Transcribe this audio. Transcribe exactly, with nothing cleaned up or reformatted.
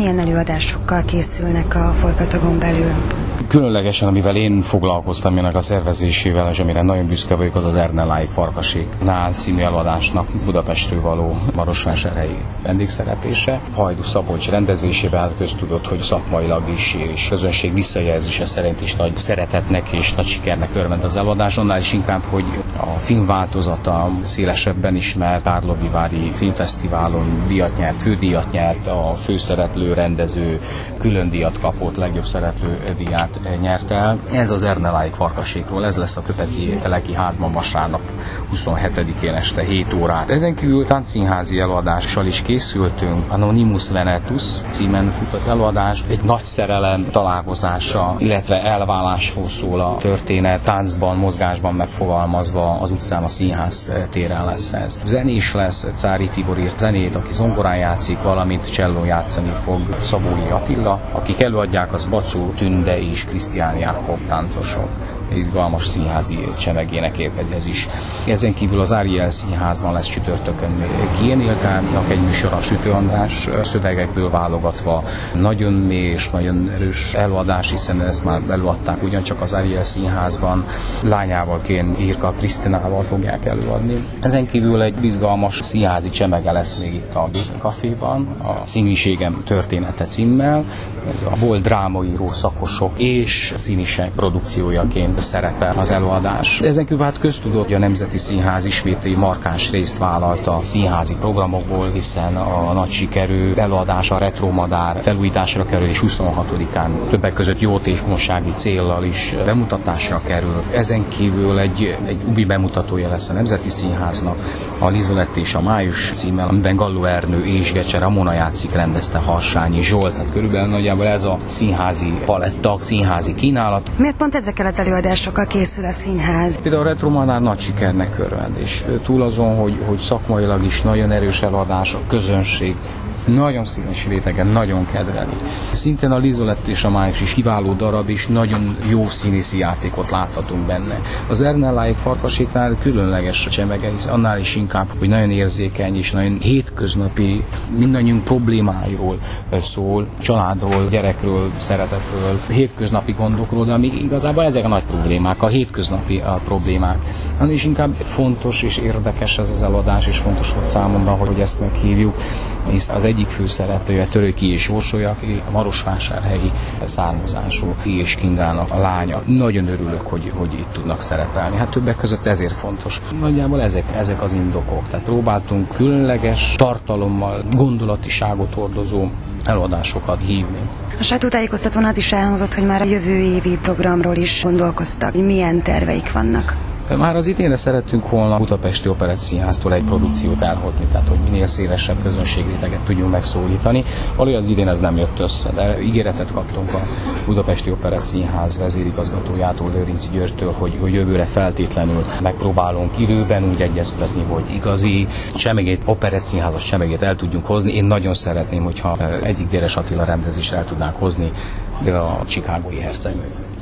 Milyen előadásokkal készülnek a Forgatagon belül? Különlegesen, amivel én foglalkoztam ennek a szervezésével, és amire nagyon büszke vagyok, az az Ernelláig Farkaséknál című előadásnak Budapestről való marosvásárhelyi vendégszereplése. Hajdú Szabolcs rendezésével köztudott, hogy szakmailag is és közönség visszajelzése szerint is nagy szeretetnek és nagy sikernek örvend az előadás. Annál is inkább, hogy a filmváltozata szélesebben ismert Karlovivári Filmfesztiválon díjat nyert, fődíjat nyert, a főszereplő rendező külön díjat kapott, legjobb szereplő díját nyert el. Ez az Ernelláig Farkasékról, ez lesz a Köpeci Teleki házban vasárnap huszonhetedikén este hét órát. Ezen kívül táncszínházi előadással is készültünk. Anonymus Venetus címen fut az előadás. Egy nagy szerelem találkozása, illetve elválásról szól a történet. Táncban, mozgásban megfogalmazva az utcán, a színház téren lesz ez. Zenés lesz, Cári Tibor írt zenét, aki zongorán játszik, valamint csellón játszani fog Szabói Attila. Akik előadják, az Bacó Tünde és Krisztián Jákob táncosok. Izgalmas színházi csemegének érkezik ez is. Ezen kívül az Ariel Színházban lesz csütörtökön Kien Ilkának egy műsor, a Sütő András szövegekből válogatva. Nagyon mély és nagyon erős előadás, hiszen ezt már előadták ugyancsak az Ariel Színházban. Lányával, Kien Irka Krisztinával fogják előadni. Ezen kívül egy izgalmas színházi csemege lesz még itt a Caféban, a Színiségem története címmel. Ez a volt drámaíró szakosok és színisek produkciójaként szerepel az előadás. Ezen kívül hát köztudott, hogy a Nemzeti Színház ismét egy markáns részt vállalt a színházi programokból, hiszen a nagy sikerű előadás, a Retromadár felújításra kerül, és huszonhatodikán többek között jótékonysági céllal is bemutatásra kerül. Ezen kívül egy, egy új bemutatója lesz a Nemzeti Színháznak, a Lizolett és a Május címmel, amiben Galló Ernő és Gecse Ramona játszik, rendezte Harsányi Zsolt. Hát körülbelül nagyjából ez a színházi paletta, színházi kínálat. Miért pont ezekkel az előadásokkal készül a színház? Például a Retromadár nagy sikernek örvend, és túl azon, hogy, hogy szakmailag is nagyon erős előadás, a közönség nagyon színes rétegen, nagyon kedveli. Szintén a Lizolett és a Május is kiváló darab, és nagyon jó színészi játékot láthatunk benne. Az Ernelláig Farkaséknál különleges csemege, hisz annál is inkább, hogy nagyon érzékeny és nagyon hétköznapi, mindannyiunk problémáiról szól, családról, gyerekről, szeretetről, hétköznapi gondokról, de amíg igazából ezek a nagy problémák, a hétköznapi a problémák. Annál is inkább fontos és érdekes ez az előadás, és fontos volt számomra, hogy ezt meghívjuk, hisz az egyik főszereplője Töröki és Orsolya, aki a marosvásárhelyi származású és Kingának a lánya. Nagyon örülök, hogy, hogy itt tudnak szerepelni. Hát többek között ezért fontos. Nagyjából ezek, ezek az indokok. Tehát próbáltunk különleges tartalommal, gondolatiságot hordozó előadásokat hívni. A sajtótájékoztatón az is elhangzott, hogy már a jövő évi programról is gondolkoztak. Milyen terveik vannak? Már az idénre szerettünk volna a Budapesti Operettszínháztól egy produkciót elhozni, tehát hogy minél szélesebb közönségréteget tudjunk megszólítani. Valójában az idén ez nem jött össze, de ígéretet kaptunk a Budapesti Operettszínház vezérigazgatójától, Lőrinczi Györgytől, hogy, hogy jövőre feltétlenül megpróbálunk időben úgy egyeztetni, hogy igazi csemegét, operettszínházas csemegét el tudjunk hozni. Én nagyon szeretném, hogyha egyik Déres Attila rendezést el tudnánk hozni, de a Chicagói hercegnőt.